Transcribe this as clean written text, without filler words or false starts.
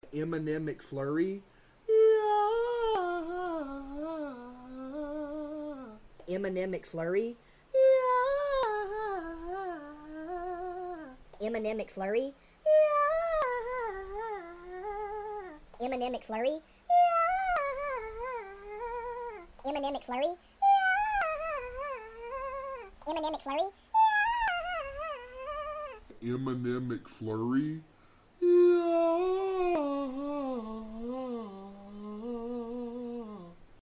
Eminem McFlurry. Eminem McFlurry. Eminem McFlurry. Eminem McFlurry. Eminem McFlurry. Eminem McFlurry. Eminem McFlurry.